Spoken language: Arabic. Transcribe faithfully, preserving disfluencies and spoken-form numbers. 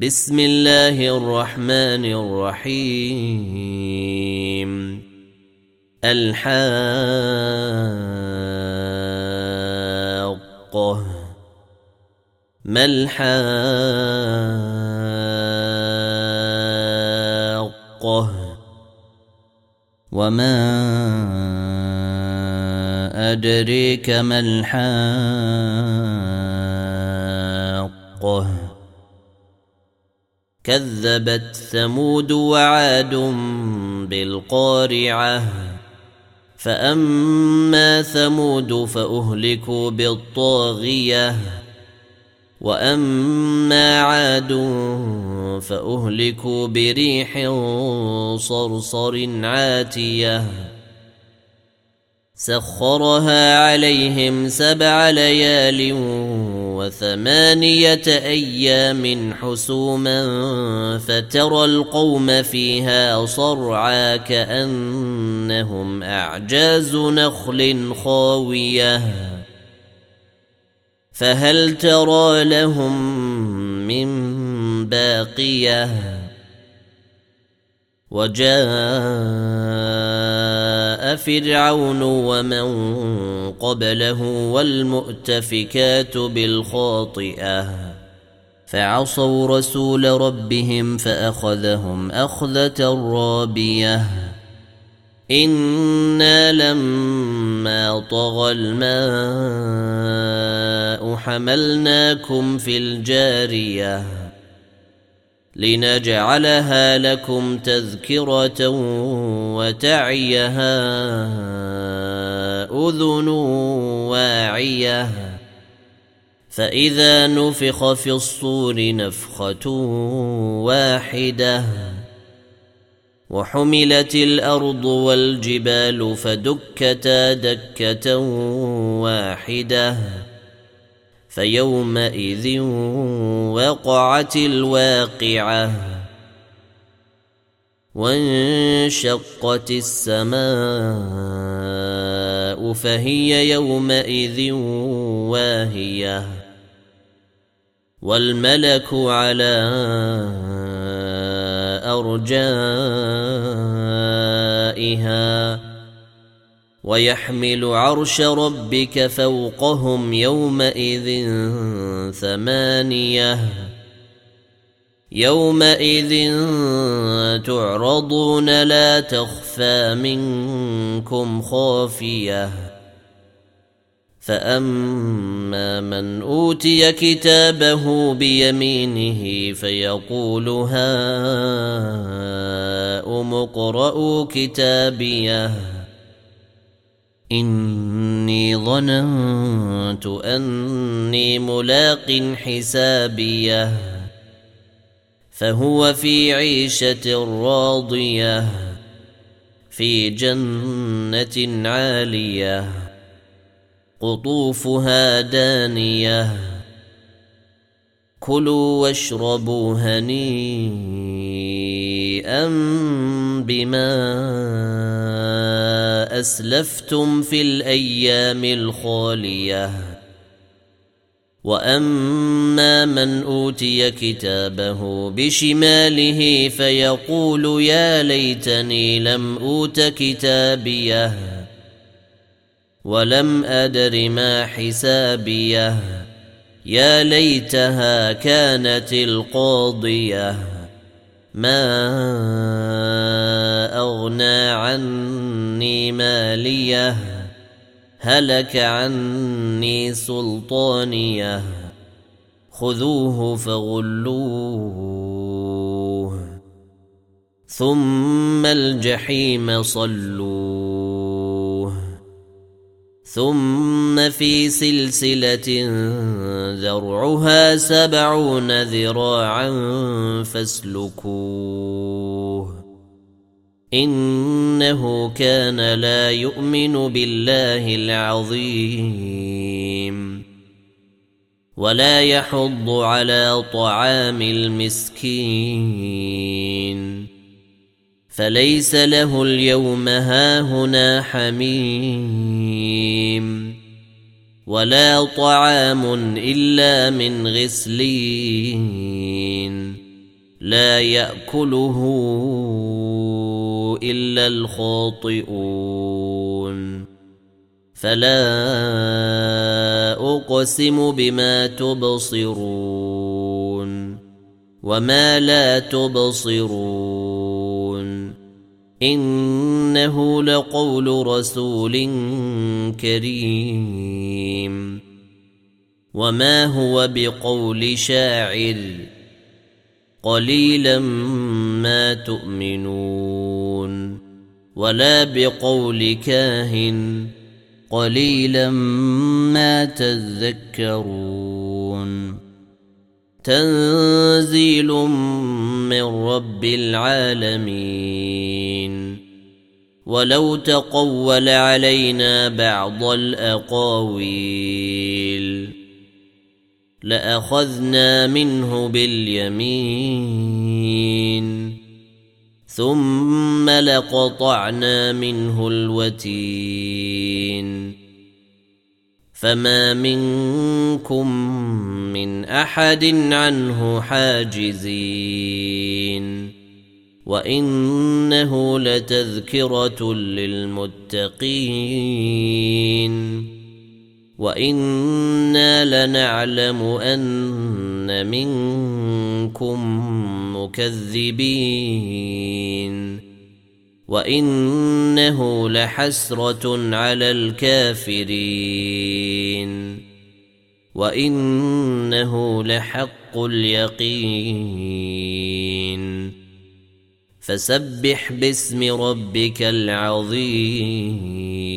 بسم الله الرحمن الرحيم. الحاقة. ما الحاقة؟ وما أدريك ما الحاقة؟ كذبت ثمود وعاد بالقارعة. فأما ثمود فأهلكوا بالطاغية، وأما عاد فأهلكوا بريح صرصر عاتية سخرها عليهم سبع ليال وثمانية أيام حسوما فترى القوم فيها صرعى كأنهم أعجاز نخل خاوية فهل ترى لهم من باقية؟ وجاء فرعون ومن قبله والمؤتفكات بالخاطئة فعصوا رسول ربهم فأخذهم أخذة رابية. إنا لما طغى الماء حملناكم في الجارية لنجعلها لكم تذكرة وتعيها أذن واعية. فإذا نفخ في الصور نفخة واحدة وحملت الأرض والجبال فدكتا دكة واحدة فيومئذ وقعت الواقعة وانشقت السماء فهي يومئذ واهية والملك على أرجائها ويحمل عرش ربك فوقهم يومئذ ثمانية. يومئذ تعرضون لا تخفى منكم خافية. فأما من أوتي كتابه بيمينه فيقول هاؤم اقرءوا كتابيه إني ظننت أني ملاق حسابيه فهو في عيشة راضية في جنة عالية قطوفها دانية كلوا واشربوا هنيئا بما أسلفتم في الأيام الخالية. وأما من أوتي كتابه بشماله فيقول يا ليتني لم أوت كتابيه ولم أدر ما حسابيه يا ليتها كانت القاضية ما أغنى عني ماليه هلك عني سلطانيه خذوه فغلوه ثم الجحيم صلوه ثم في سلسلة ذرعها سبعون ذراعا فاسلكوه إنه كان لا يؤمن بالله العظيم ولا يحض على طعام المسكين فليس له اليوم هاهنا حميم ولا طعام إلا من غسلين لا يأكله إلا الخاطئون فلا أقسم بما تبصرون وما لا تبصرون إنه لقول رسول كريم وما هو بقول شاعر قليلا ما تؤمنون ولا بقول كاهن قليلا ما تذكرون تنزيل من رب العالمين ولو تقول علينا بعض الأقاويل لأخذنا منه باليمين ثم لقطعنا منه الوتين فما منكم من أحد عنه حاجزين وإنه لتذكرة للمتقين وإنا لنعلم أن منكم مكذبين وإنه لحسرة على الكافرين وإنه لحق اليقين فسبح باسم ربك العظيم